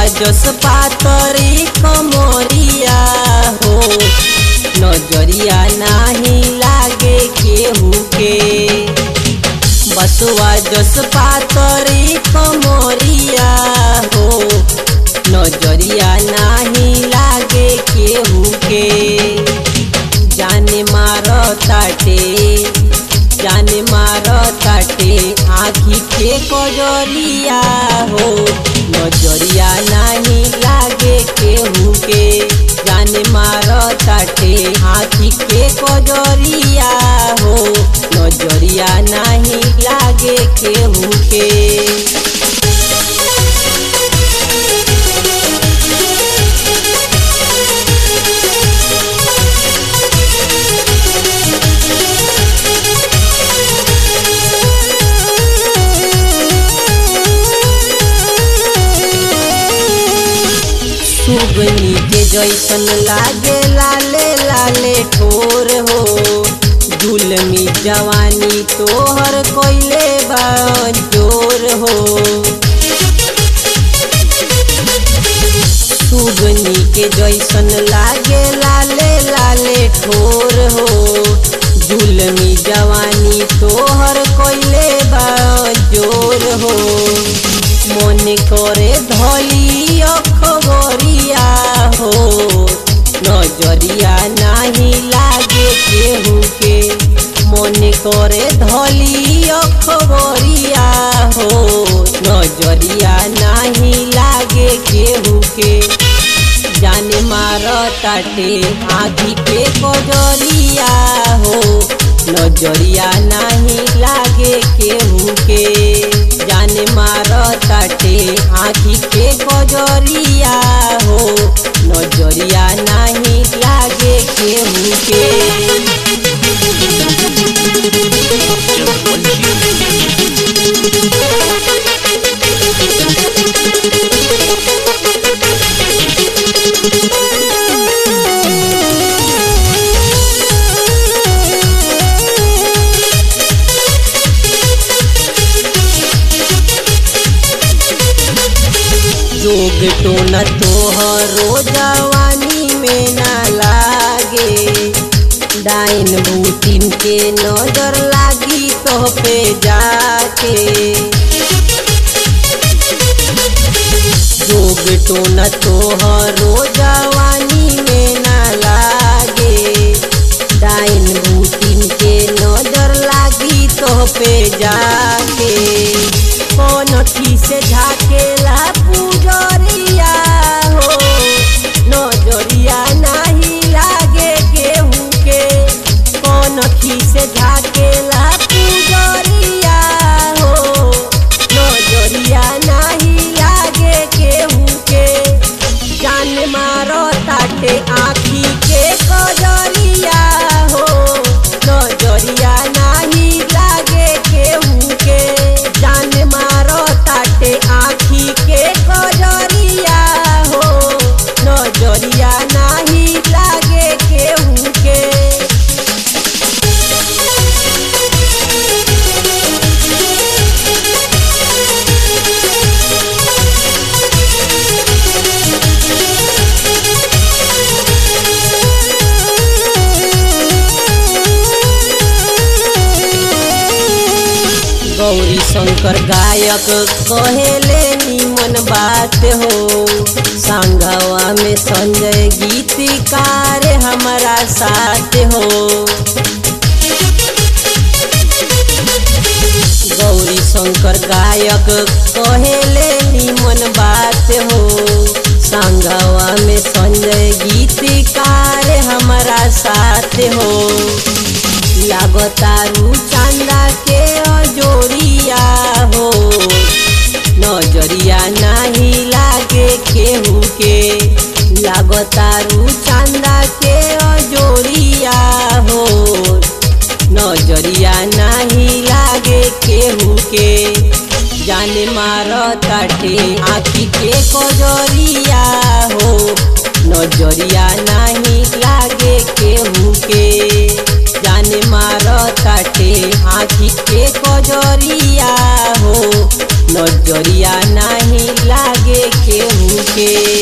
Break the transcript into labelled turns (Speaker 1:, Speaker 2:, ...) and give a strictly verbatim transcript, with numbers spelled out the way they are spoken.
Speaker 1: जस पातरी कमरिया हो नजरिया नाही लागे केहू के। बसवा जस पातरी कमरिया हो नजरिया नाही लागे केहू के। जाने मारो ताटे जाने मारो ताटे आँखी के कजरिया हो नजरिया नहीं लागे केहू के। जाने मारो ताटे आँखी के कजरिया हो नजरिया नहीं लागे केहू के। सुगनी के जैसन लागे लाले लाले ठोर हो जुलमी जवानी तोहर कोइले बाजोर हो। सुगनी के जैसन लागे लाले लाले ठोर हो जुलमी जवानी तोहर कोइले बाजोर हो। मन करे धली अखबरिया हो नजरिया नहीं लागे केहू के। मन करे धली अखबरिया हो नजरिया नहीं लागे केहू के। जाने मारो ताटे आँखी के कजरिया हो नजरिया नहीं लागे केहू के। जाने मारो ताटे आँखी के कजरिया हो नजरिया नहीं लागे केहू के। जोग टोना तोहरो जवानी में ना लागे। डाइन बूटिन के नजर लागी तो पे जाके। जोग टोना तोहरो जवानी में ना लागे। डाइन बूटिन के नजर लागी तो पे जाके। कौन ठी से झाकेला पुजरिया हो नजरिया नहीं लागे केहू के। कौन ठी से झाकेला पुजरिया हो नजरिया नहीं लागे केहू के। जान मारो ताटे आँखी के कजरिया हो नजरिया नहीं लागे केहू के। जान मारो ताटे आँखी के कजरिया हो नजरिया नहीं लागे केहू के। गौरी शंकर गायक कहेले निमन बात हो। संगवा में संजय गीतकार हमारा साथ हो। गौरी शंकर गायक कहेले निमन बात हो। संगवा में संजय गीतकार हमारा साथ हो। लागतारू चांदा के अजोरिया हो नजरिया नहीं लागे केहू के। लागतारू चांदा के अजोरिया हो नजरिया नहीं लागे केहू के। जाने मारो ताटे आँखी के कजरिया हो नजरिया नहीं लागे केहू के। जाने मारो ताटे आँखी के कजरिया हो नजरिया नहीं लागे केहू के। के।